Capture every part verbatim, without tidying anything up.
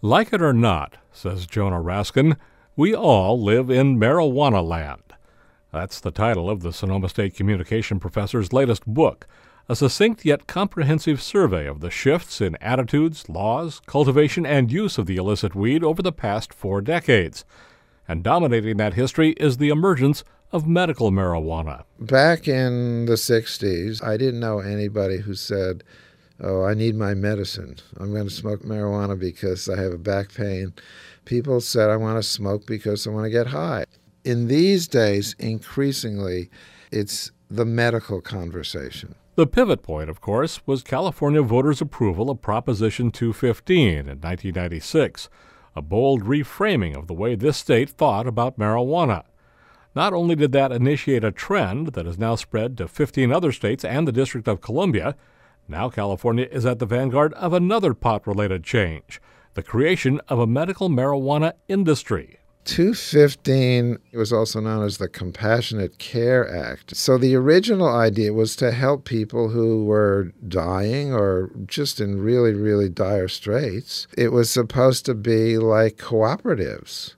Like it or not, says Jonah Raskin, we all live in marijuana land. That's the title of the Sonoma State Communication professor's latest book, a succinct yet comprehensive survey of the shifts in attitudes, laws, cultivation, and use of the illicit weed over the past four decades. And dominating that history is the emergence of medical marijuana. Back in the sixties, I didn't know anybody who said, oh, I need my medicine. I'm going to smoke marijuana because I have a back pain. People said, I want to smoke because I want to get high. In these days, increasingly, it's the medical conversation. The pivot point, of course, was California voters' approval of Proposition two fifteen in nineteen ninety-six, a bold reframing of the way this state thought about marijuana. Not only did that initiate a trend that has now spread to fifteen other states and the District of Columbia, now California is at the vanguard of another pot-related change, the creation of a medical marijuana industry. two fifteen was also known as the Compassionate Care Act. So the original idea was to help people who were dying or just in really, really dire straits. It was supposed to be like cooperatives.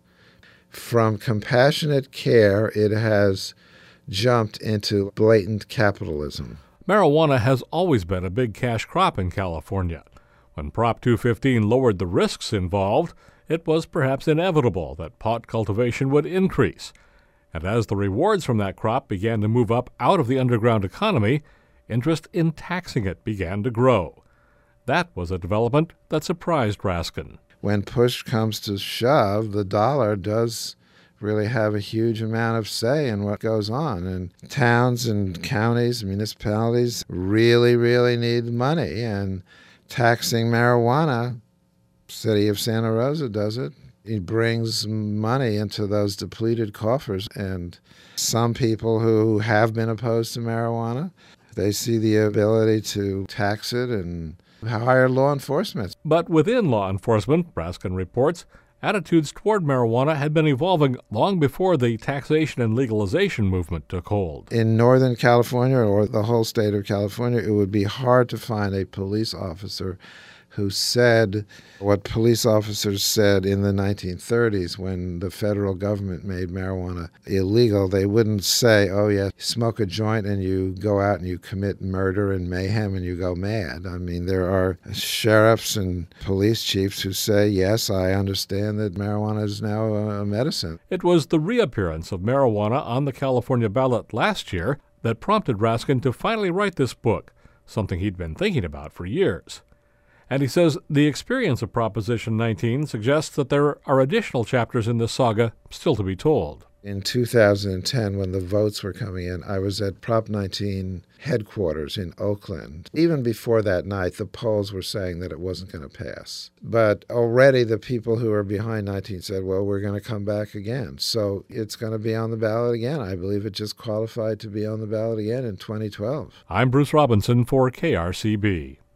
From compassionate care, it has jumped into blatant capitalism. Marijuana has always been a big cash crop in California. When Prop two fifteen lowered the risks involved, it was perhaps inevitable that pot cultivation would increase. And as the rewards from that crop began to move up out of the underground economy, interest in taxing it began to grow. That was a development that surprised Raskin. When push comes to shove, the dollar does really have a huge amount of say in what goes on. And towns and counties, municipalities really, really need money. And taxing marijuana, City of Santa Rosa does it. It brings money into those depleted coffers. And some people who have been opposed to marijuana, they see the ability to tax it and hire law enforcement. But within law enforcement, Raskin reports, attitudes toward marijuana had been evolving long before the taxation and legalization movement took hold. In Northern California or the whole state of California, it would be hard to find a police officer who said what police officers said in the nineteen thirties when the federal government made marijuana illegal. They wouldn't say, oh, yeah, smoke a joint and you go out and you commit murder and mayhem and you go mad. I mean, there are sheriffs and police chiefs who say, yes, I understand that marijuana is now a medicine. It was the reappearance of marijuana on the California ballot last year that prompted Raskin to finally write this book, something he'd been thinking about for years. And he says the experience of Proposition nineteen suggests that there are additional chapters in this saga still to be told. In two thousand ten, when the votes were coming in, I was at Prop nineteen headquarters in Oakland. Even before that night, the polls were saying that it wasn't going to pass. But already the people who were behind nineteen said, well, we're going to come back again. So it's going to be on the ballot again. I believe it just qualified to be on the ballot again in twenty twelve. I'm Bruce Robinson for K R C B.